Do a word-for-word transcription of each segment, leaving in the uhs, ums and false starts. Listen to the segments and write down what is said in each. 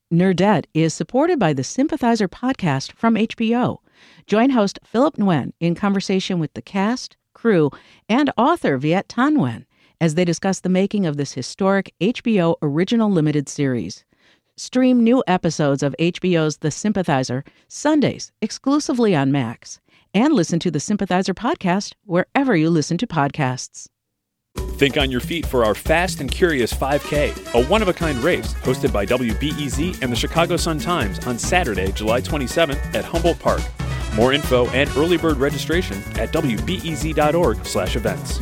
Nerdette is supported by the Sympathizer podcast from H B O. Join host Philip Nguyen in conversation with the cast, crew, and author Viet Thanh Nguyen as they discuss the making of this historic H B O original limited series. Stream new episodes of H B O's The Sympathizer Sundays exclusively on Max, and listen to the Sympathizer podcast wherever you listen to podcasts. Think on your feet for our Fast and Curious five K, a one-of-a-kind race hosted by W B E Z and the Chicago Sun-Times on Saturday, July twenty-seventh at Humboldt Park. More info and early bird registration at W B E Z dot org slash events.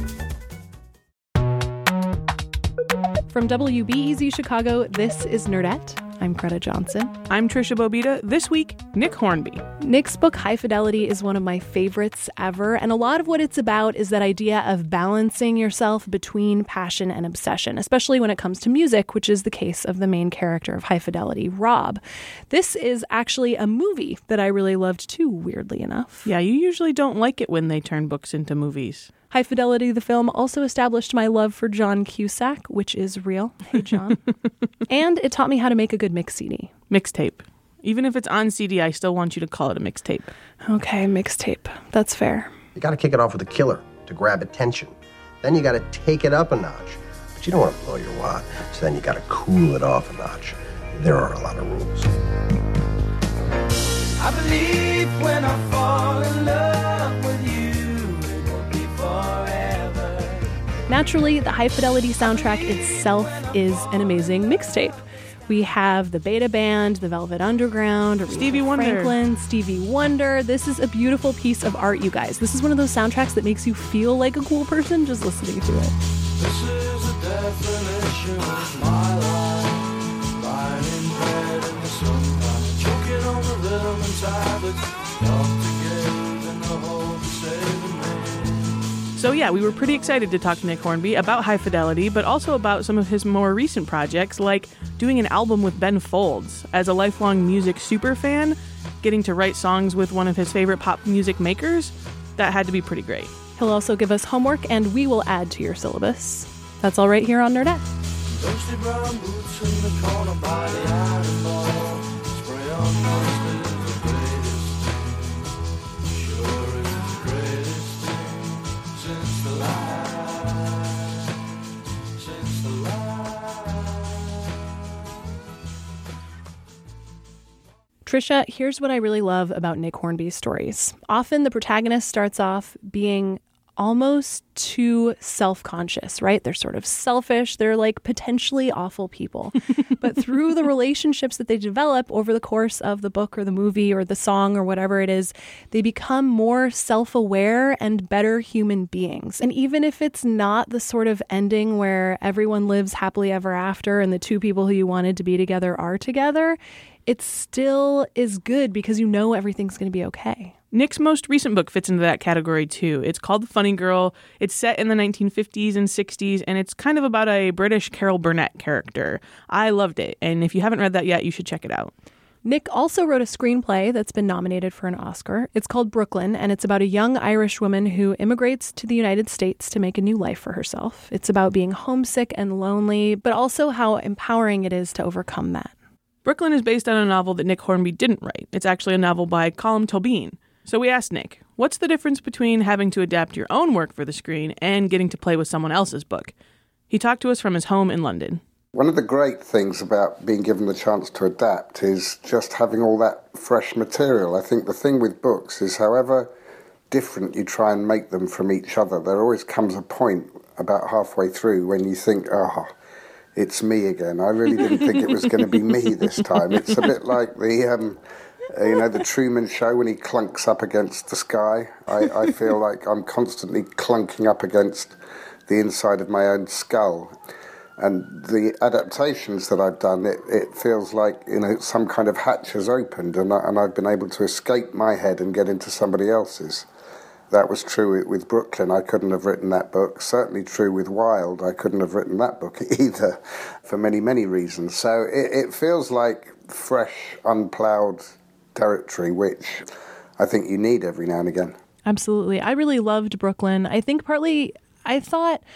From W B E Z Chicago, this is Nerdette. I'm Greta Johnson. I'm Trisha Bobita. This week, Nick Hornby. Nick's book, High Fidelity, is one of my favorites ever, and a lot of what it's about is that idea of balancing yourself between passion and obsession, especially when it comes to music, which is the case of the main character of High Fidelity, Rob. This is actually a movie that I really loved too, weirdly enough. Yeah, you usually don't like it when they turn books into movies. High Fidelity, the film, also established my love for John Cusack, which is real. Hey, John. And it taught me how to make a good mix C D. Mixtape. Even if it's on C D, I still want you to call it a mixtape. Okay, mixtape. That's fair. You got to kick it off with a killer to grab attention. Then you got to take it up a notch. But you don't want to blow your wad, so then you got to cool it off a notch. There are a lot of rules. I believe when I fall in love with you. Naturally, the High Fidelity soundtrack itself is an amazing mixtape. We have the Beta Band, the Velvet Underground, Aretha Stevie Wonder. Franklin, Stevie Wonder. This is a beautiful piece of art, you guys. This is one of those soundtracks that makes you feel like a cool person just listening to it. This is the definition of my life. Lying in bed in the sunlight, choking on the rhythm and tablets, locked together in the hole to save me. So yeah, we were pretty excited to talk to Nick Hornby about High Fidelity, but also about some of his more recent projects, like doing an album with Ben Folds. As a lifelong music superfan, getting to write songs with one of his favorite pop music makers, that had to be pretty great. He'll also give us homework, and we will add to your syllabus. That's all right here on Nerdette. Ghostly brown boots in the corner by the iron bar. Spray on monsters is the greatest thing. Sure is the greatest thing since the light. Since the light. Trisha, here's what I really love about Nick Hornby's stories. Often the protagonist starts off being almost too self-conscious, right? They're sort of selfish. They're like potentially awful people. But through the relationships that they develop over the course of the book or the movie or the song or whatever it is, they become more self-aware and better human beings. And even if it's not the sort of ending where everyone lives happily ever after and the two people who you wanted to be together are together, it still is good because you know everything's going to be okay. Nick's most recent book fits into that category, too. It's called The Funny Girl. It's set in the nineteen fifties and sixties, and it's kind of about a British Carol Burnett character. I loved it, and if you haven't read that yet, you should check it out. Nick also wrote a screenplay that's been nominated for an Oscar. It's called Brooklyn, and it's about a young Irish woman who immigrates to the United States to make a new life for herself. It's about being homesick and lonely, but also how empowering it is to overcome that. Brooklyn is based on a novel that Nick Hornby didn't write. It's actually a novel by Colm Tóibín. So we asked Nick, what's the difference between having to adapt your own work for the screen and getting to play with someone else's book? He talked to us from his home in London. One of the great things about being given the chance to adapt is just having all that fresh material. I think the thing with books is however different you try and make them from each other, there always comes a point about halfway through when you think, oh, it's me again. I really didn't think it was going to be me this time. It's a bit like the... Um, You know, the Truman Show when he clunks up against the sky. I, I feel like I'm constantly clunking up against the inside of my own skull. And the adaptations that I've done, it, it feels like, you know, some kind of hatch has opened and, I, and I've been able to escape my head and get into somebody else's. That was true with Brooklyn. I couldn't have written that book. Certainly true with Wild. I couldn't have written that book either for many, many reasons. So it, it feels like fresh, unploughed territory, which I think you need every now and again. Absolutely. I really loved Brooklyn. I think partly I thought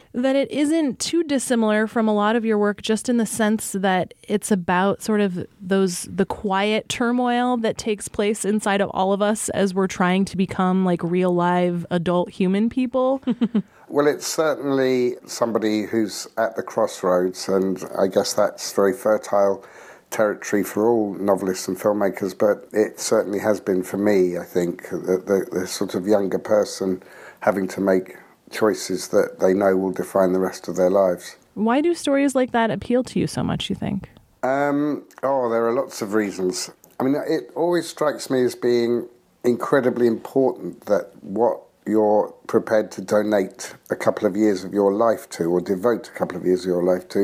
that it isn't too dissimilar from a lot of your work, just in the sense that it's about sort of those the quiet turmoil that takes place inside of all of us as we're trying to become like real live adult human people. Well, it's certainly somebody who's at the crossroads, and I guess that's very fertile territory for all novelists and filmmakers, but it certainly has been for me, I think, the, the, the sort of younger person having to make choices that they know will define the rest of their lives. Why do stories like that appeal to you so much, you think? Um, oh, there are lots of reasons. I mean, it always strikes me as being incredibly important that what you're prepared to donate a couple of years of your life to, or devote a couple of years of your life to,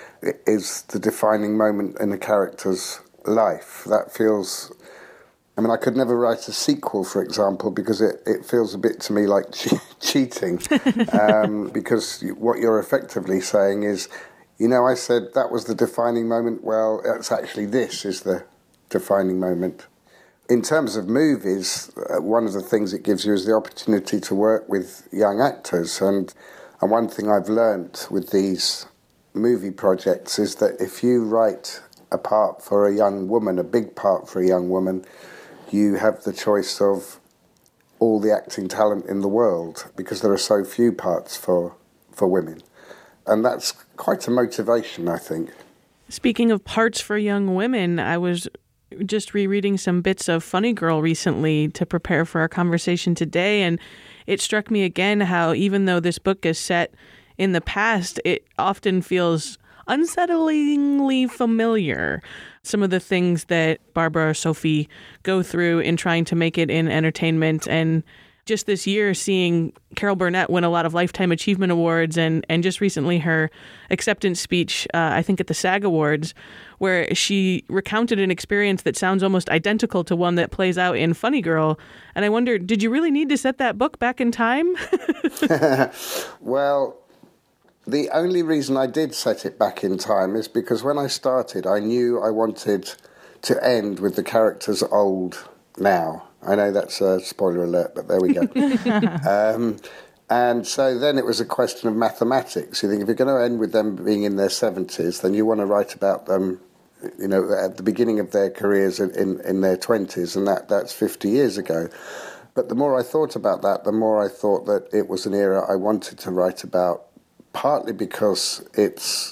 is the defining moment in a character's life. That feels... I mean, I could never write a sequel, for example, because it, it feels a bit to me like che- cheating. um, because what you're effectively saying is, you know, I said that was the defining moment. Well, it's actually this is the defining moment. In terms of movies, uh, one of the things it gives you is the opportunity to work with young actors. And, and one thing I've learnt with these movie projects is that if you write a part for a young woman, a big part for a young woman, you have the choice of all the acting talent in the world, because there are so few parts for for women. And that's quite a motivation, I think. Speaking of parts for young women, I was just rereading some bits of Funny Girl recently to prepare for our conversation today, and it struck me again how even though this book is set in the past, it often feels unsettlingly familiar. Some of the things that Barbara or Sophie go through in trying to make it in entertainment. And just this year, seeing Carol Burnett win a lot of Lifetime Achievement Awards, and, and just recently her acceptance speech, uh, I think at the SAG Awards, where she recounted an experience that sounds almost identical to one that plays out in Funny Girl. And I wonder, did you really need to set that book back in time? Well, the only reason I did set it back in time is because when I started, I knew I wanted to end with the characters old now. I know that's a spoiler alert, but there we go. um, and so then it was a question of mathematics. You think if you're going to end with them being in their seventies, then you want to write about them, you know, at the beginning of their careers in, in, in their twenties, and that, that's fifty years ago. But the more I thought about that, the more I thought that it was an era I wanted to write about, partly because it's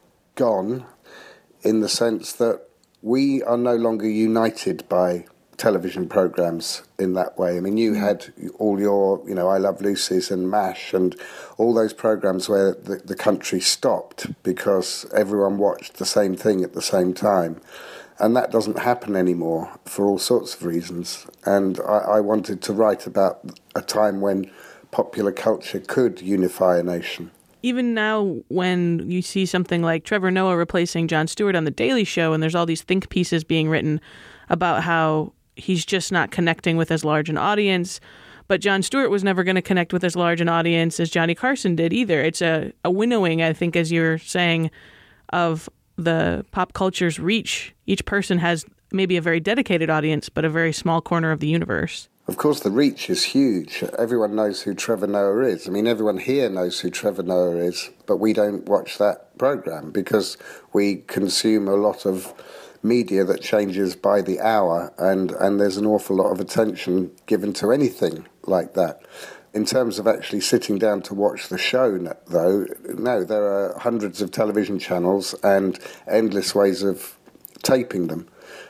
gone, in the sense that we are no longer united by television programmes in that way. I mean, you had all your, you know, I Love Lucy's and MASH and all those programmes where the, the country stopped because everyone watched the same thing at the same time. And that doesn't happen anymore for all sorts of reasons. And I, I wanted to write about a time when popular culture could unify a nation. Even now, when you see something like Trevor Noah replacing Jon Stewart on The Daily Show, and there's all these think pieces being written about how he's just not connecting with as large an audience, but Jon Stewart was never going to connect with as large an audience as Johnny Carson did either. It's a, a winnowing, I think, as you're saying, of the pop culture's reach. Each person has maybe a very dedicated audience, but a very small corner of the universe. Of course, the reach is huge. Everyone knows who Trevor Noah is. I mean, everyone here knows who Trevor Noah is, but we don't watch that programme because we consume a lot of media that changes by the hour, and, and there's an awful lot of attention given to anything like that. In terms of actually sitting down to watch the show, though, no, there are hundreds of television channels and endless ways of taping them.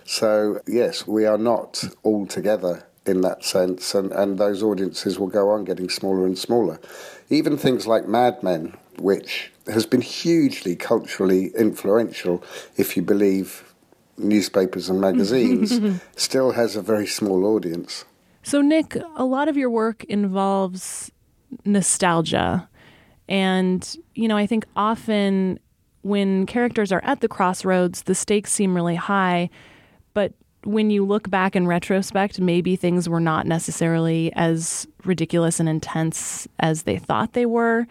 So, yes, we are not all together in that sense, and, and those audiences will go on getting smaller and smaller. Even things like Mad Men, which has been hugely culturally influential, if you believe newspapers and magazines, still has a very small audience. So, Nick, a lot of your work involves nostalgia. And, you know, I think often when characters are at the crossroads, the stakes seem really high. But when you look back in retrospect, maybe things were not necessarily as ridiculous and intense as they thought they were.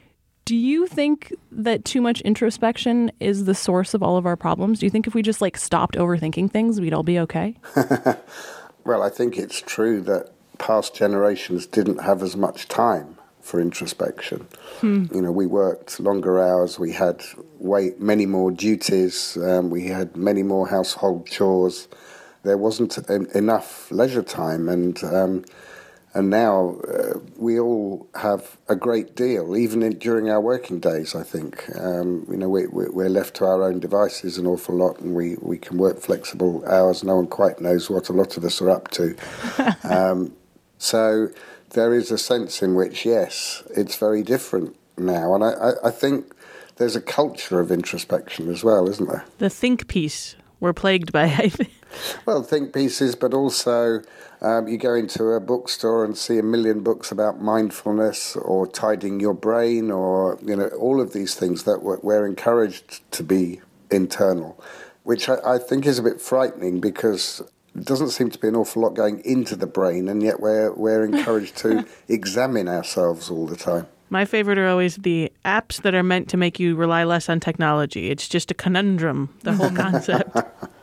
Do you think that too much introspection is the source of all of our problems? Do you think if we just like stopped overthinking things, we'd all be okay? Well, I think it's true that past generations didn't have as much time for introspection. Hmm. You know, we worked longer hours, we had way, many more duties, um, we had many more household chores. There wasn't en- enough leisure time, and um, and now uh, we all have a great deal, even in, during our working days, I think. Um, you know, we, we're left to our own devices an awful lot, and we, we can work flexible hours. No one quite knows what a lot of us are up to. um, so there is a sense in which, yes, it's very different now. And I, I, I think there's a culture of introspection as well, isn't there? The think piece we're plagued by, I think. Well, think pieces, but also um, you go into a bookstore and see a million books about mindfulness or tidying your brain, or, you know, all of these things that we're, we're encouraged to be internal, which I, I think is a bit frightening, because it doesn't seem to be an awful lot going into the brain, and yet we're we're encouraged to examine ourselves all the time. My favorite are always the apps that are meant to make you rely less on technology. It's just a conundrum, the whole concept.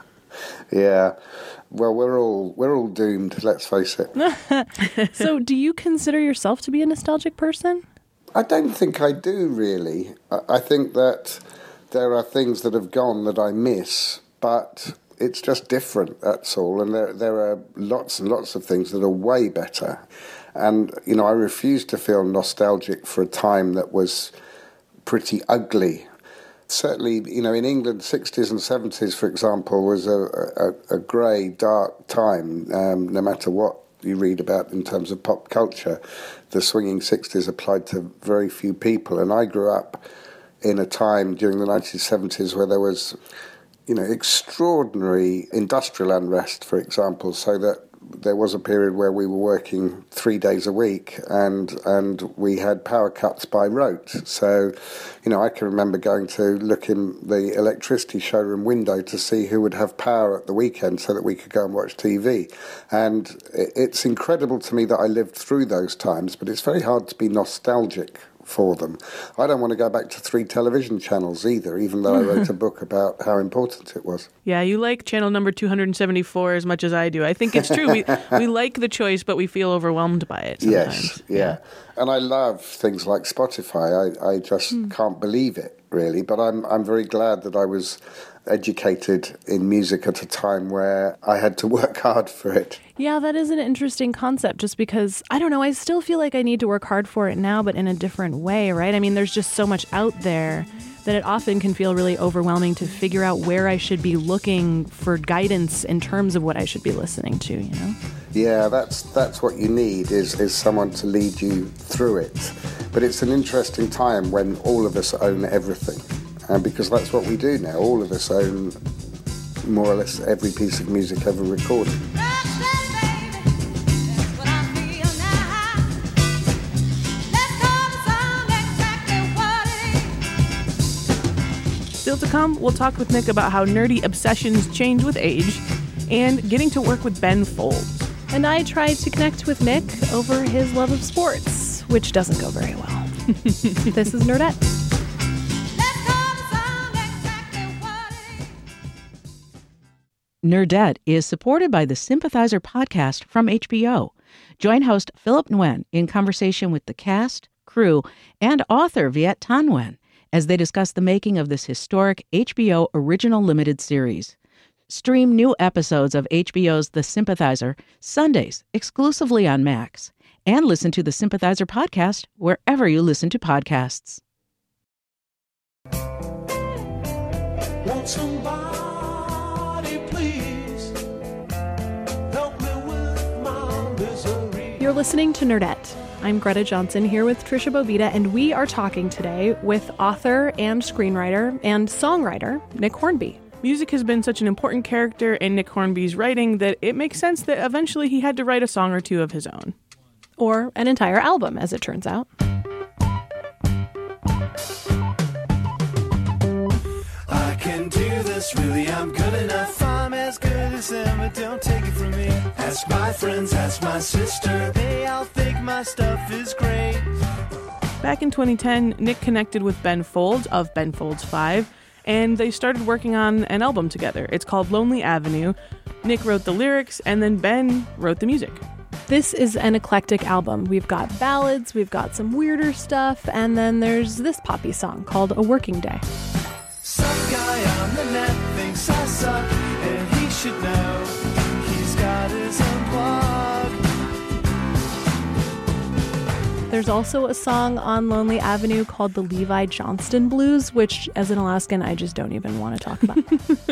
Yeah, well, we're all we're all doomed. Let's face it. So, do you consider yourself to be a nostalgic person? I don't think I do, really. I, I think that there are things that have gone that I miss, but it's just different. That's all. And there there are lots and lots of things that are way better. And you know, I refuse to feel nostalgic for a time that was pretty ugly. Certainly, you know, in England, sixties and seventies, for example, was a, a, a grey, dark time, um, no matter what you read about in terms of pop culture. The swinging sixties applied to very few people. And I grew up in a time during the nineteen seventies where there was, you know, extraordinary industrial unrest, for example, so that there was a period where we were working three days a week, and and we had power cuts by rote. So, you know, I can remember going to look in the electricity showroom window to see who would have power at the weekend so that we could go and watch T V. And it's incredible to me that I lived through those times, but it's very hard to be nostalgic for them. I don't want to go back to three television channels either, even though I wrote a book about how important it was. Yeah, you like channel number two hundred seventy-four as much as I do. I think it's true. We we like the choice, but we feel overwhelmed by it sometimes. Yes, yeah. yeah. And I love things like Spotify. I, I just mm. can't believe it, really. But I'm I'm very glad that I was educated in music at a time where I had to work hard for it. Yeah, that is an interesting concept, just because, I don't know, I still feel like I need to work hard for it now, but in a different way, right? I mean, there's just so much out there that it often can feel really overwhelming to figure out where I should be looking for guidance in terms of what I should be listening to, you know? Yeah, that's that's what you need, is, is someone to lead you through it. But it's an interesting time when all of us own everything. And because that's what we do now. All of us own more or less every piece of music ever recorded. Still to come, we'll talk with Nick about how nerdy obsessions change with age and getting to work with Ben Folds. And I tried to connect with Nick over his love of sports, which doesn't go very well. This is Nerdette. Nerdette is supported by the Sympathizer podcast from H B O. Join host Philip Nguyen in conversation with the cast, crew, and author Viet Thanh Nguyen as they discuss the making of this historic H B O original limited series. Stream new episodes of H B O's The Sympathizer Sundays exclusively on Max, and listen to the Sympathizer podcast wherever you listen to podcasts. Want somebody? You're listening to Nerdette. I'm Greta Johnson here with Trisha Bobita, and we are talking today with author and screenwriter and songwriter Nick Hornby. Music has been such an important character in Nick Hornby's writing that it makes sense that eventually he had to write a song or two of his own. Or an entire album, as it turns out. I can do this, really, I'm good enough. I'm as good as them, but don't take it from me. Ask my friends, ask my sister, they all think my stuff is great. Back in twenty ten, Nick connected with Ben Folds of Ben Folds five, and they started working on an album together. It's called Lonely Avenue. Nick wrote the lyrics, and then Ben wrote the music. This is an eclectic album. We've got ballads, we've got some weirder stuff, and then there's this poppy song called A Working Day. Some guy on the net thinks I suck, and he should know he's got his own blog. There's also a song on Lonely Avenue called the Levi Johnston Blues, which, as an Alaskan, I just don't even want to talk about.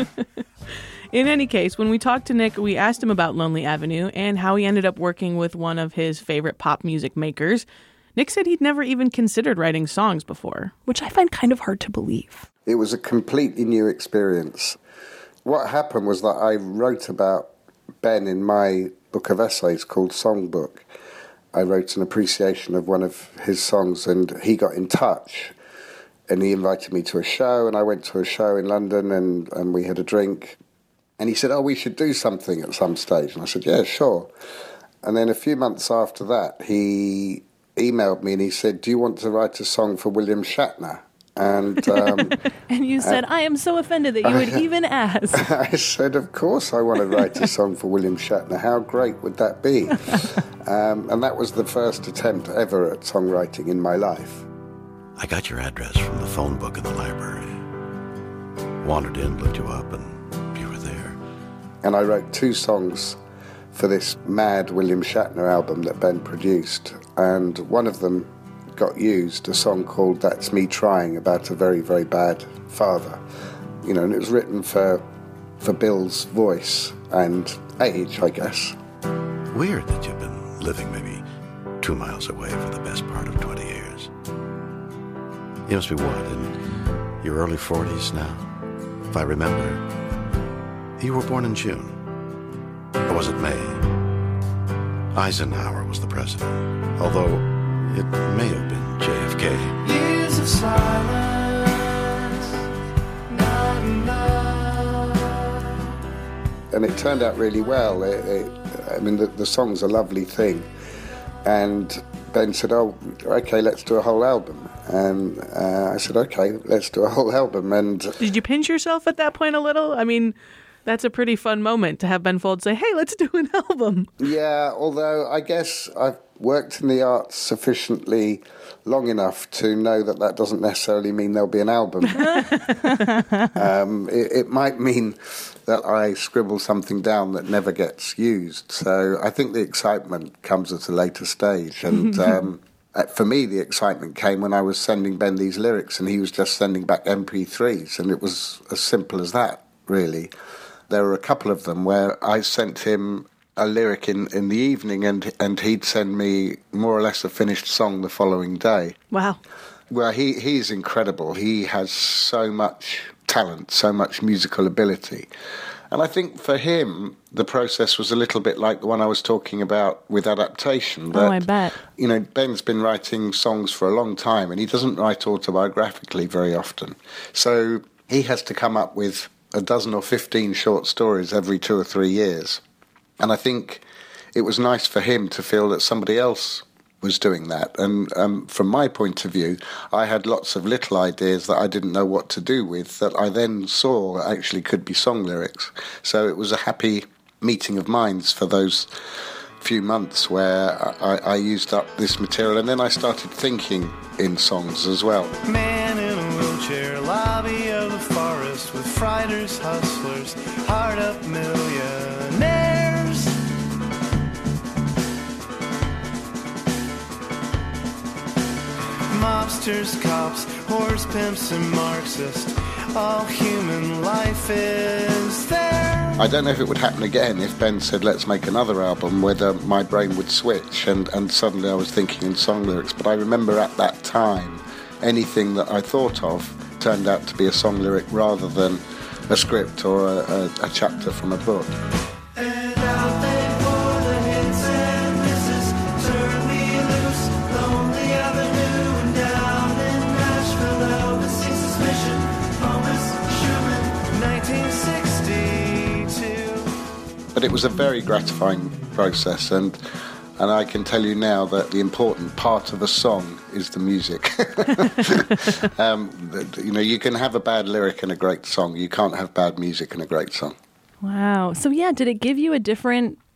In any case, when we talked to Nick, we asked him about Lonely Avenue and how he ended up working with one of his favorite pop music makers. Nick said he'd never even considered writing songs before, which I find kind of hard to believe. It was a completely new experience. What happened was that I wrote about Ben in my book of essays called Songbook. I wrote an appreciation of one of his songs, and he got in touch, and he invited me to a show, and I went to a show in London, and, and we had a drink. And he said, oh, we should do something at some stage. And I said, yeah, sure. And then a few months after that, he emailed me and he said, do you want to write a song for William Shatner? And um, and you said, I am so offended that you would I, even ask. I said, of course I want to write a song for William Shatner. How great would that be? um, and that was the first attempt ever at songwriting in my life. I got your address from the phone book in the library. Wandered in, looked you up, and you were there. And I wrote two songs for this mad William Shatner album that Ben produced. And one of them got used, a song called That's Me Trying, about a very, very bad father. You know, and it was written for for Bill's voice and age, I guess. Weird that you've been living maybe two miles away for the best part of twenty years. You must be what, in your early forties now? If I remember, you were born in June. Or was it May? Eisenhower was the president, although it may have been J F K. Years of silence, not enough. And it turned out really well. It, it, I mean, the, the song's a lovely thing. And Ben said, oh, okay, let's do a whole album. And uh, I said, okay, let's do a whole album. And did you pinch yourself at that point a little? I mean, that's a pretty fun moment to have Ben Folds say, hey, let's do an album. Yeah, although I guess I've worked in the arts sufficiently long enough to know that that doesn't necessarily mean there'll be an album. um, it, it might mean that I scribble something down that never gets used. So I think the excitement comes at a later stage. And um, for me, the excitement came when I was sending Ben these lyrics and he was just sending back M P threes. And it was as simple as that, really. There were a couple of them where I sent him a lyric in, in the evening and and he'd send me more or less a finished song the following day. Wow. Well, he, he's incredible. He has so much talent, so much musical ability. And I think for him, the process was a little bit like the one I was talking about with adaptation. That, oh, I bet. You know, Ben's been writing songs for a long time and he doesn't write autobiographically very often. So he has to come up with a dozen or fifteen short stories every two or three years. And I think it was nice for him to feel that somebody else was doing that. And um, from my point of view, I had lots of little ideas that I didn't know what to do with that I then saw actually could be song lyrics. So it was a happy meeting of minds for those few months where I, I used up this material. And then I started thinking in songs as well. Man in a wheelchair, lobby of the forest with fighters, hustlers, hard up millionaires. Mobsters, cops, horse pimps, and Marxists. All human life is there. I don't know if it would happen again if Ben said, let's make another album, whether my brain would switch and, and suddenly I was thinking in song lyrics. But I remember at that time, anything that I thought of turned out to be a song lyric rather than a script or a, a, a chapter from a book. And out they pour the hits and misses. Turn me loose, Lonely Avenue, and down in Nashville, Elvis sees suspicion. Thomas Schumann, nineteen sixty-two. But it was a very gratifying process, and and I can tell you now that the important part of a song is the music. um, you know, you can have a bad lyric and a great song. You can't have bad music and a great song. Wow. So yeah, did it give you a different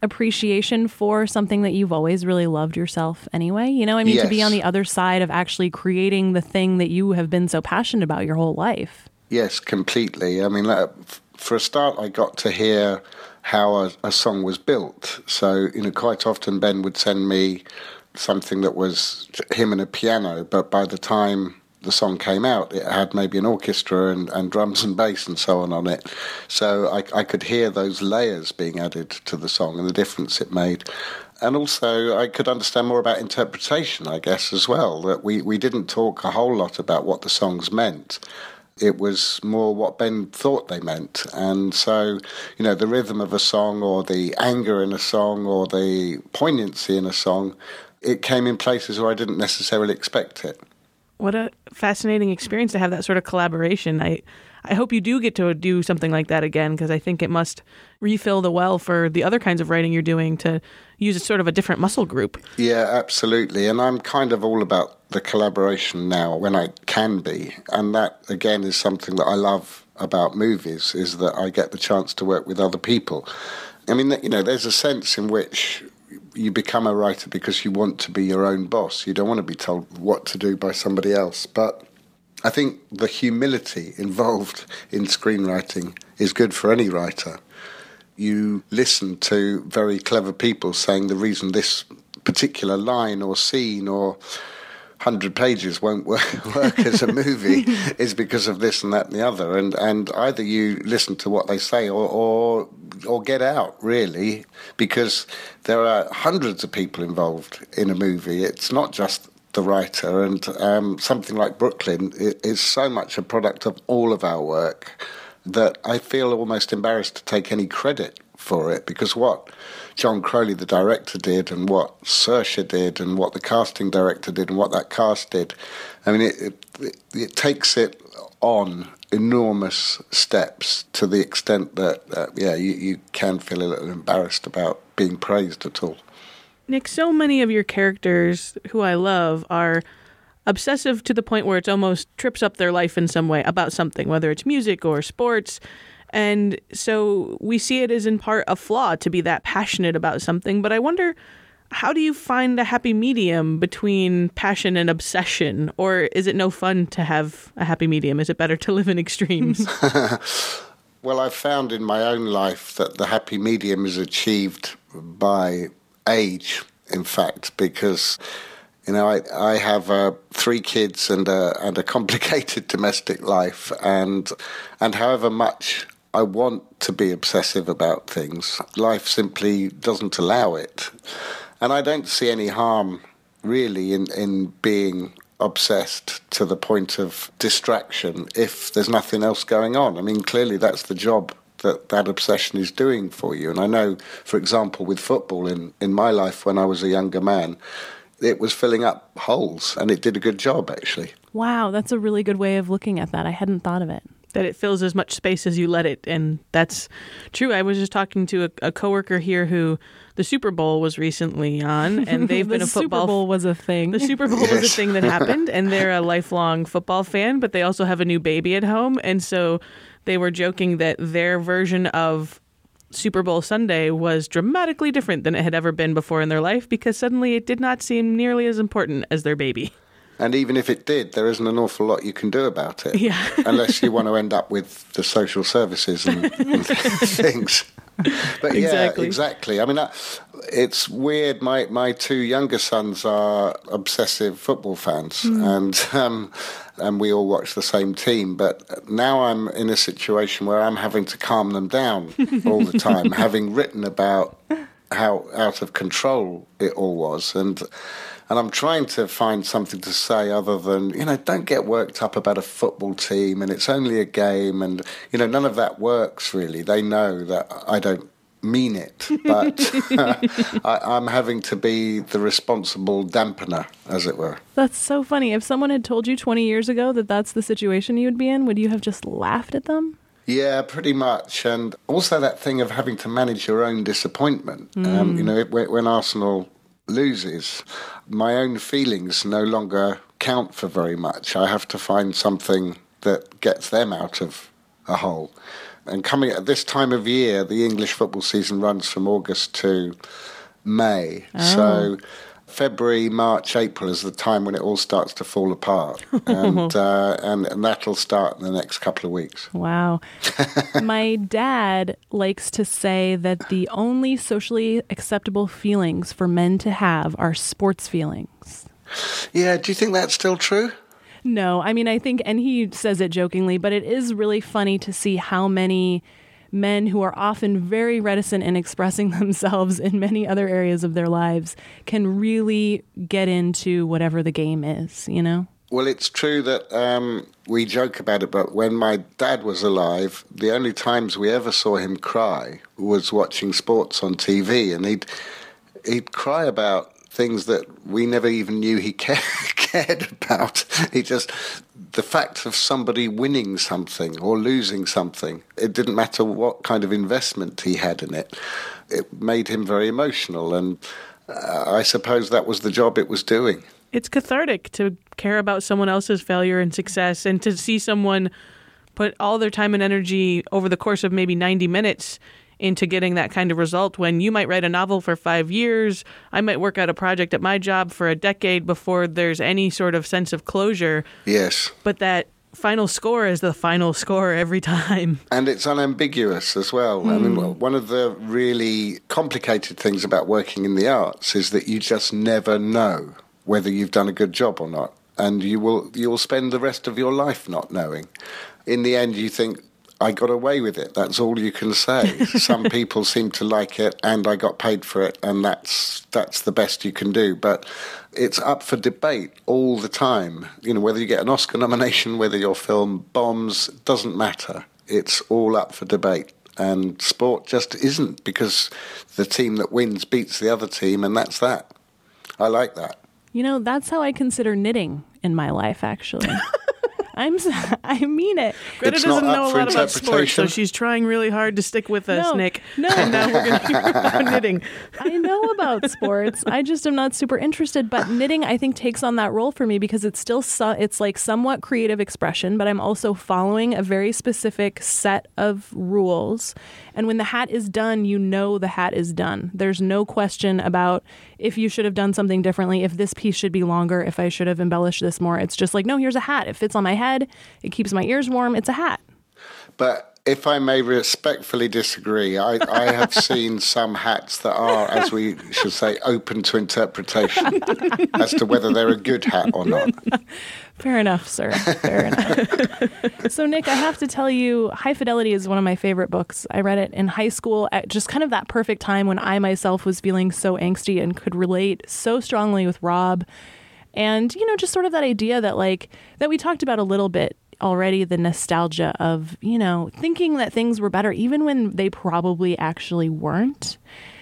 appreciation for something that you've always really loved yourself anyway? You know, I mean, Yes. to be on the other side of actually creating the thing that you have been so passionate about your whole life. Yes, completely. I mean, uh, f- for a start, I got to hear how a, a song was built. So, you know, quite often Ben would send me something that was him and a piano, but by the time the song came out, it had maybe an orchestra and, and drums and bass and so on on it. So I, I could hear those layers being added to the song and the difference it made. And also I could understand more about interpretation, I guess, as well, that we, we didn't talk a whole lot about what the songs meant. It was more what Ben thought they meant. And so, you know, the rhythm of a song or the anger in a song or the poignancy in a song, it came in places where I didn't necessarily expect it. What a fascinating experience to have that sort of collaboration. I I hope you do get to do something like that again, because I think it must refill the well for the other kinds of writing you're doing to use a sort of a different muscle group. Yeah, absolutely. And I'm kind of all about the collaboration now when I can be. And that, again, is something that I love about movies, is that I get the chance to work with other people. I mean, you know, there's a sense in which you become a writer because you want to be your own boss. You don't want to be told what to do by somebody else. But I think the humility involved in screenwriting is good for any writer. You listen to very clever people saying the reason this particular line or scene or hundred pages won't work, work as a movie is because of this and that and the other. And and either you listen to what they say or, or or get out, really, because there are hundreds of people involved in a movie. It's not just the writer. And um, something like Brooklyn is so much a product of all of our work that I feel almost embarrassed to take any credit for it, because what John Crowley, the director, did, and what Saoirse did, and what the casting director did, and what that cast did, I mean, it, it, it takes it on enormous steps to the extent that, uh, yeah, you, you can feel a little embarrassed about being praised at all. Nick, so many of your characters, who I love, are obsessive to the point where it's almost trips up their life in some way about something, whether it's music or sports. And so we see it as in part a flaw to be that passionate about something. But I wonder, how do you find a happy medium between passion and obsession? Or is it no fun to have a happy medium? Is it better to live in extremes? Well, I've found in my own life that the happy medium is achieved by age, in fact, because, you know, I, I have uh, three kids and a, and a complicated domestic life, and and however much I want to be obsessive about things, life simply doesn't allow it. And I don't see any harm, really, in, in being obsessed to the point of distraction if there's nothing else going on. I mean, clearly that's the job that that obsession is doing for you. And I know, for example, with football in, in my life when I was a younger man, it was filling up holes, and it did a good job, actually. Wow, that's a really good way of looking at that. I hadn't thought of it. That it fills as much space as you let it. And that's true. I was just talking to a, a coworker here who the Super Bowl was recently on, and they've the been a football... Super Bowl was a thing. The Super Bowl Yes. was a thing that happened, and they're a lifelong football fan, but they also have a new baby at home. And so they were joking that their version of Super Bowl Sunday was dramatically different than it had ever been before in their life, because suddenly it did not seem nearly as important as their baby. And even if it did, there isn't an awful lot you can do about it. Yeah. Unless you want to end up with the social services and, and things. But yeah, Exactly. exactly. I mean, uh, it's weird. My my two younger sons are obsessive football fans, and um, and we all watch the same team. But now I'm in a situation where I'm having to calm them down all the time, having written about how out of control it all was, and. And I'm trying to find something to say other than, you know, don't get worked up about a football team and it's only a game. And, you know, none of that works, really. They know that I don't mean it. But uh, I, I'm having to be the responsible dampener, as it were. That's so funny. If someone had told you twenty years ago that that's the situation you would be in, would you have just laughed at them? Yeah, pretty much. And also that thing of having to manage your own disappointment. Mm. Um, you know, when, when Arsenal loses, my own feelings no longer count for very much. I have to find something that gets them out of a hole. And coming at this time of year, the English football season runs from August to May. Oh. So February, March, April is the time when it all starts to fall apart. and, uh, and and that'll start in the next couple of weeks. Wow. My dad likes to say that the only socially acceptable feelings for men to have are sports feelings. Yeah, do you think that's still true? No, I mean, I think, and he says it jokingly, but it is really funny to see how many men who are often very reticent in expressing themselves in many other areas of their lives can really get into whatever the game is, you know? Well, it's true that um, we joke about it, but when my dad was alive, the only times we ever saw him cry was watching sports on T V, and he'd he'd cry about things that we never even knew he cared, cared about. He just, the fact of somebody winning something or losing something, it didn't matter what kind of investment he had in it. It made him very emotional, and uh, I suppose that was the job it was doing. It's cathartic to care about someone else's failure and success, and to see someone put all their time and energy over the course of maybe ninety minutes into getting that kind of result, when you might write a novel for five years, I might work out a project at my job for a decade before there's any sort of sense of closure. Yes. But that final score is the final score every time. And it's unambiguous as well. Mm. I mean, one of the really complicated things about working in the arts is that you just never know whether you've done a good job or not. And you will you will spend the rest of your life not knowing. In the end, you think, I got away with it. That's all you can say. Some people seem to like it, and I got paid for it, and that's that's the best you can do. But it's up for debate all the time. You know, whether you get an Oscar nomination, whether your film bombs, doesn't matter. It's all up for debate. And sport just isn't, because the team that wins beats the other team, and that's that. I like that. You know, that's how I consider knitting in my life, actually. I'm. I mean it. Greta It's doesn't not know up a for lot about sports, so interpretation. she's trying really hard to stick with us, No, Nick. no. And now we're going to hear about knitting. I know about sports. I just am not super interested. But knitting, I think, takes on that role for me because it's still so, it's like somewhat creative expression, but I'm also following a very specific set of rules. And when the hat is done, you know the hat is done. There's no question about if you should have done something differently, if this piece should be longer, if I should have embellished this more. It's just like, no, here's a hat. It fits on my head. It keeps my ears warm. It's a hat. But if I may respectfully disagree, I, I have seen some hats that are, as we should say, open to interpretation as to whether they're a good hat or not. Fair enough, sir. Fair enough. So, Nick, I have to tell you, High Fidelity is one of my favorite books. I read it in high school at just kind of that perfect time when I myself was feeling so angsty and could relate so strongly with Rob. And, you know, just sort of that idea that, like, that we talked about a little bit already, the nostalgia of, you know, thinking that things were better even when they probably actually weren't.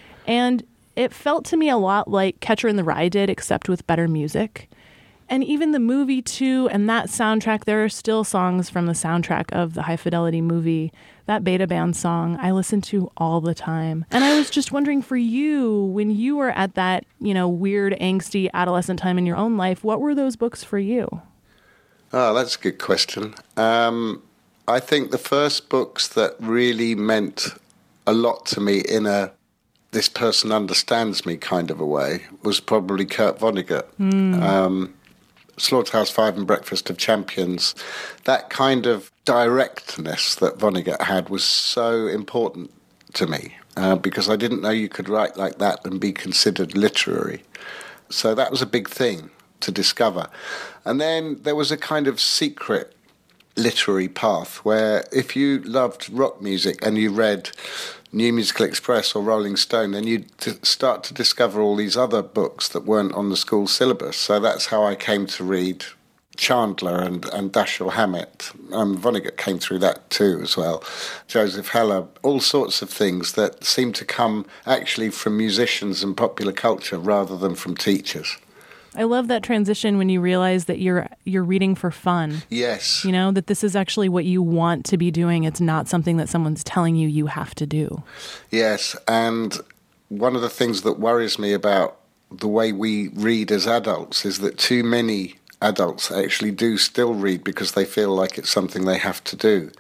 And it felt to me a lot like Catcher in the Rye did, except with better music. And even the movie, too, and that soundtrack, there are still songs from the soundtrack of the High Fidelity movie. That Beta Band song I listen to all the time. And I was just wondering, for you, when you were at that, you know, weird, angsty adolescent time in your own life, what were those books for you? Oh, that's a good question. Um, I think the first books that really meant a lot to me in a this person understands me kind of a way was probably Kurt Vonnegut. Mm. Um, Slaughterhouse-Five and Breakfast of Champions. That kind of directness that Vonnegut had was so important to me uh, because I didn't know you could write like that and be considered literary. So that was a big thing to discover. And then there was a kind of secret literary path where if you loved rock music and you read New Musical Express or Rolling Stone, then you'd t- start to discover all these other books that weren't on the school syllabus. So that's how I came to read Chandler and, and Dashiell Hammett. Um, Vonnegut came through that too as well. Joseph Heller, all sorts of things that seem to come actually from musicians and popular culture rather than from teachers. I love that transition when you realize that you're you're reading for fun. Yes. You know, that this is actually what you want to be doing. It's not something that someone's telling you you have to do. Yes, and one of the things that worries me about the way we read as adults is that too many adults actually do still read because they feel like it's something they have to do.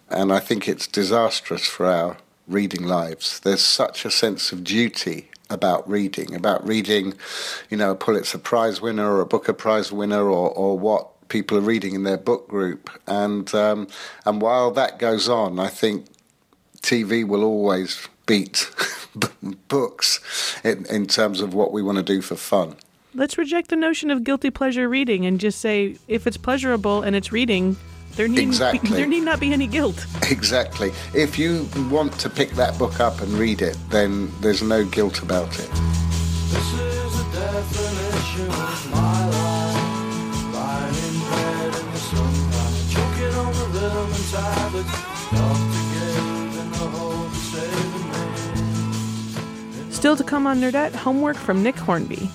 And I think it's disastrous for our reading lives. There's such a sense of duty about reading, about reading, you know, a Pulitzer Prize winner or a Booker Prize winner, or, or what people are reading in their book group. And um, and while that goes on, I think T V will always beat books in, in terms of what we want to do for fun. Let's reject the notion of guilty pleasure reading and just say if it's pleasurable and it's reading, there need, exactly. be, there need not be any guilt. Exactly. If you want to pick that book up and read it, then there's no guilt about it. This is the definition of my life. Lying in bed in the sunlight, choking on the rhythm and tablets, love to give in the hope of saving me. Still to come on Nerdette, homework from Nick Hornby.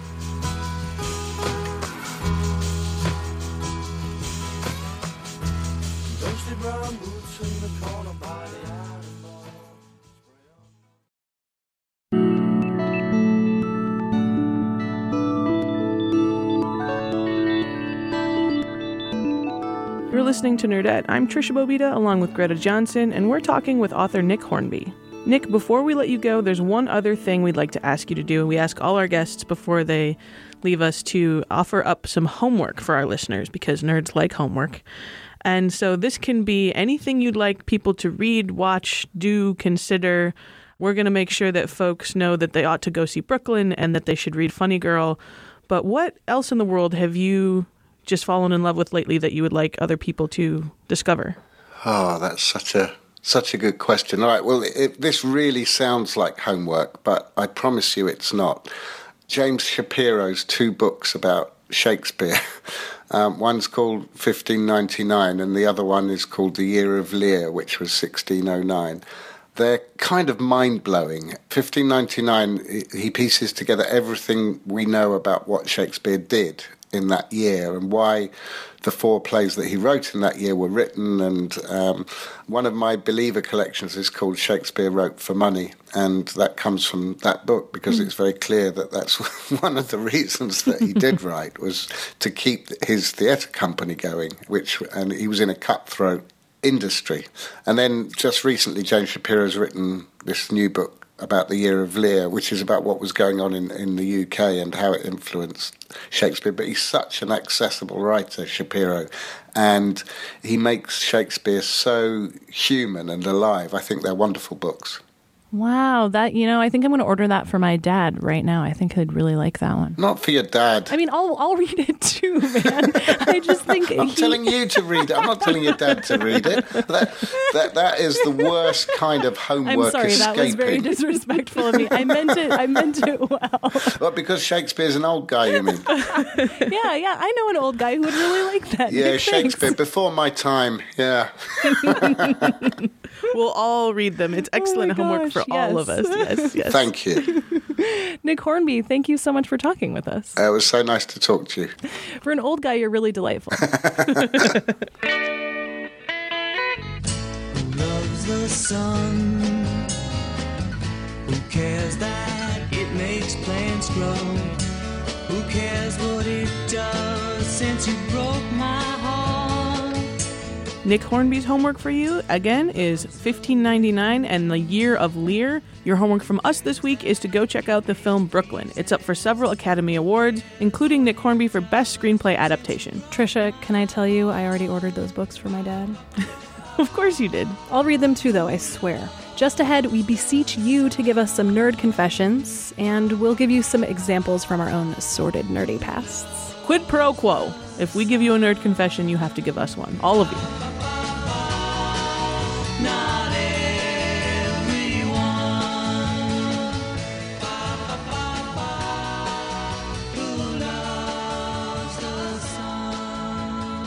Brown boots in the corner by the iron bar. You're listening to Nerdette. I'm Trisha Bobita along with Greta Johnson, and we're talking with author Nick Hornby. Nick, before we let you go, there's one other thing we'd like to ask you to do. We ask all our guests before they leave us to offer up some homework for our listeners, because nerds like homework. And so this can be anything you'd like people to read, watch, do, consider. We're going to make sure that folks know that they ought to go see Brooklyn and that they should read Funny Girl. But what else in the world have you just fallen in love with lately that you would like other people to discover? Oh, that's such a such a good question. All right, well, it, this really sounds like homework, but I promise you it's not. James Shapiro's two books about Shakespeare. Um, one's called fifteen ninety-nine and the other one is called The Year of Lear, which was sixteen oh nine. They're kind of mind-blowing. fifteen ninety-nine, he pieces together everything we know about what Shakespeare did in that year and why the four plays that he wrote in that year were written. And um, one of my Believer collections is called Shakespeare Wrote for Money, and that comes from that book because mm. it's very clear that that's one of the reasons that he did write, was to keep his theatre company going, which and he was in a cutthroat industry. And then just recently James Shapiro's written this new book about the Year of Lear, which is about what was going on in, in the U K and how it influenced Shakespeare. But he's such an accessible writer, Shapiro, and he makes Shakespeare so human and alive. I think they're wonderful books. Wow, that, you know, I think I'm going to order that for my dad right now. I think he'd really like that one. Not for your dad. I mean, I'll I'll read it too, man. I just think I'm he... telling you to read it. I'm not telling your dad to read it. That that that is the worst kind of homework. I'm sorry, escaping. That was very disrespectful of me. I meant it. I meant it well. Well, because Shakespeare's an old guy, you mean? yeah, yeah. I know an old guy who would really like that. Yeah, Nick, Shakespeare thanks. Before my time. Yeah. We'll all read them. It's excellent oh homework gosh, for yes. all of us. Yes, yes. Thank you. Nick Hornby, thank you so much for talking with us. Uh, it was so nice to talk to you. For an old guy, you're really delightful. Who loves the sun? Who cares that it makes plants grow? Who cares what it does since you broke my heart? Nick Hornby's homework for you, again, is fifteen ninety-nine and the Year of Lear. Your homework from us this week is to go check out the film Brooklyn. It's up for several Academy Awards, including Nick Hornby for Best Screenplay Adaptation. Trisha, can I tell you I already ordered those books for my dad? Of course you did. I'll read them too, though, I swear. Just ahead, we beseech you to give us some nerd confessions, and we'll give you some examples from our own sordid nerdy pasts. Quid pro quo. If we give you a nerd confession, you have to give us one. All of you. Not everyone. Who loves the sun.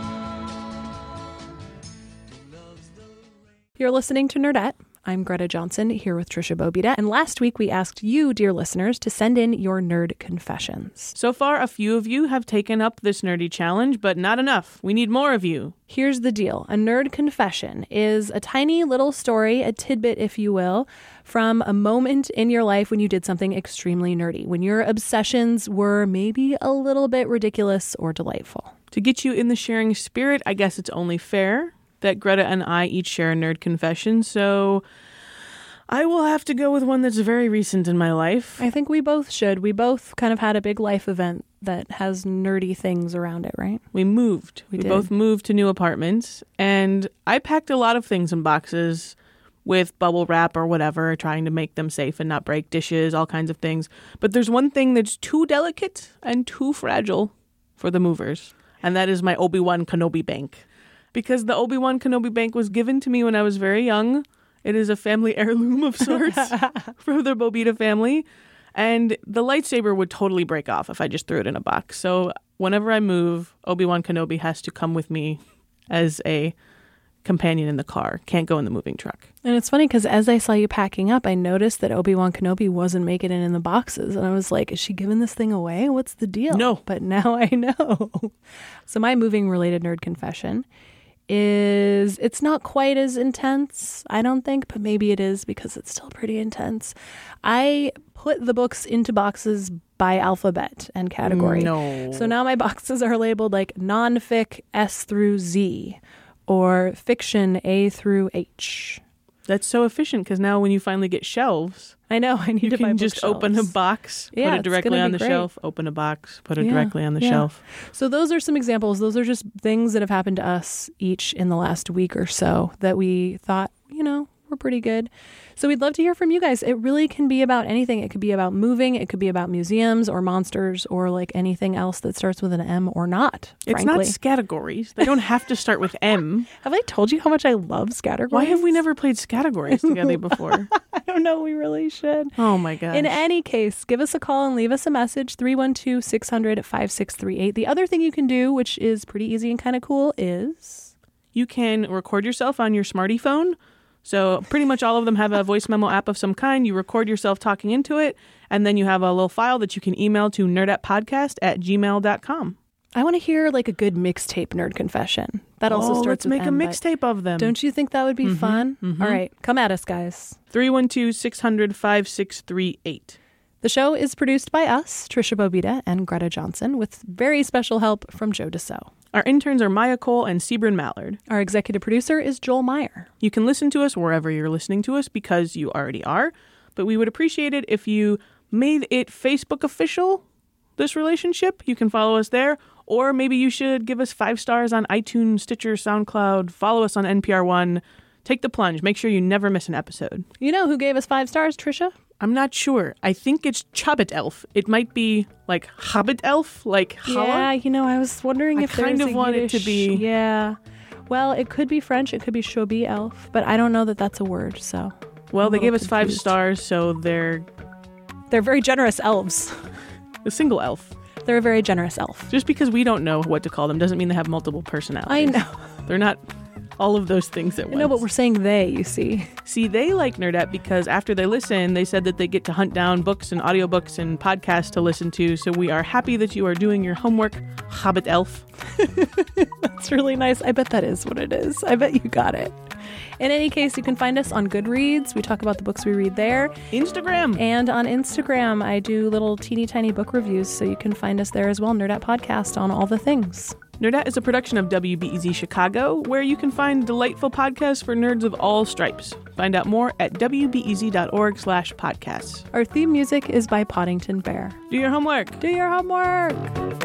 You're listening to Nerdette. I'm Greta Johnson, here with Trisha Bobita, and last week we asked you, dear listeners, to send in your nerd confessions. So far, a few of you have taken up this nerdy challenge, but not enough. We need more of you. Here's the deal. A nerd confession is a tiny little story, a tidbit, if you will, from a moment in your life when you did something extremely nerdy, when your obsessions were maybe a little bit ridiculous or delightful. To get you in the sharing spirit, I guess it's only fair that Greta and I each share a nerd confession, so I will have to go with one that's very recent in my life. I think we both should. We both kind of had a big life event that has nerdy things around it, right? We moved. We We, did. both moved to new apartments, and I packed a lot of things in boxes with bubble wrap or whatever, trying to make them safe and not break dishes, all kinds of things. But there's one thing that's too delicate and too fragile for the movers, and that is my Obi-Wan Kenobi bank. Because the Obi-Wan Kenobi bank was given to me when I was very young. It is a family heirloom of sorts from the Bobita family. And the lightsaber would totally break off if I just threw it in a box. So whenever I move, Obi-Wan Kenobi has to come with me as a companion in the car. Can't go in the moving truck. And it's funny because as I saw you packing up, I noticed that Obi-Wan Kenobi wasn't making it in the boxes. And I was like, is she giving this thing away? What's the deal? No. But now I know. So my moving related nerd confession is it's not quite as intense, I don't think, but maybe it is because it's still pretty intense. I put the books into boxes by alphabet and category. No. So now my boxes are labeled like non-fic S through Z or fiction A through H. That's so efficient because now when you finally get shelves, I know, I need you to buy can just open a bookshelves. box, Yeah, put it it's directly gonna on be the great. shelf, open a box, put it Yeah, directly on the yeah. shelf. So those are some examples. Those are just things that have happened to us each in the last week or so that we thought, you know, were pretty good. So we'd love to hear from you guys. It really can be about anything. It could be about moving. It could be about museums or monsters or like anything else that starts with an M or not, It's frankly. not categories. They don't have to start with M. Have I told you how much I love Scattergories? Why have we never played categories together before? I don't know. We really should. Oh my gosh. In any case, give us a call and leave us a message, three one two, six hundred, five six three eight. The other thing you can do, which is pretty easy and kind of cool, is... You can record yourself on your smarty phone. So pretty much all of them have a voice memo app of some kind. You record yourself talking into it, and then you have a little file that you can email to nerdatpodcast at gmail dot com. I want to hear like a good mixtape nerd confession. That also oh, starts let's with make M, a but mixtape of them. Don't you think that would be fun? All right, come at us, guys. three one two, six hundred, five six three eight. The show is produced by us, Trisha Bobita and Greta Johnson, with very special help from Joe Deso. Our interns are Maya Cole and Sebrin Mallard. Our executive producer is Joel Meyer. You can listen to us wherever you're listening to us because you already are, but we would appreciate it if you made it Facebook official, this relationship. You can follow us there, or maybe you should give us five stars on iTunes, Stitcher, SoundCloud, follow us on N P R One. Take the plunge. Make sure you never miss an episode. You know who gave us five stars, Trisha? I'm not sure. I think it's Chobbit Elf. It might be like Hobbit Elf, like Holla. Yeah, you know, I was wondering I if kind there's of a want it to Yiddish- be- Yeah. Well, it could be French. It could be Shobi Elf, but I don't know that that's a word, so... Well, I'm they a gave little us five confused. stars, so they're They're very generous elves. a single elf. They're a very generous elf. Just because we don't know what to call them doesn't mean they have multiple personalities. I know. They're not all of those things at I once. know, but we're saying they, you see. See, they like Nerdette because after they listen, they said that they get to hunt down books and audiobooks and podcasts to listen to. So we are happy that you are doing your homework, Hobbit Elf. That's really nice. I bet that is what it is. I bet you got it. In any case, you can find us on Goodreads. We talk about the books we read there. Instagram. And on Instagram, I do little teeny tiny book reviews, so you can find us there as well, Nerdette Podcast, on all the things. Nerdette is a production of W B E Z Chicago, where you can find delightful podcasts for nerds of all stripes. Find out more at W B E Z dot org slash podcasts. Our theme music is by Poddington Bear. Do your homework. Do your homework!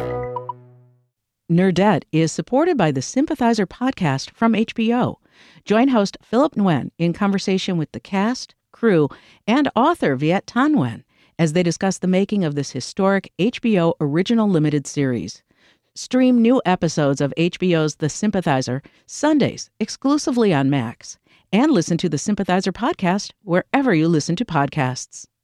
Nerdette is supported by the Sympathizer podcast from H B O. Join host Philip Nguyen in conversation with the cast, crew, and author Viet Thanh Nguyen as they discuss the making of this historic H B O original limited series. Stream new episodes of H B O's The Sympathizer Sundays exclusively on Max, and listen to the Sympathizer podcast wherever you listen to podcasts.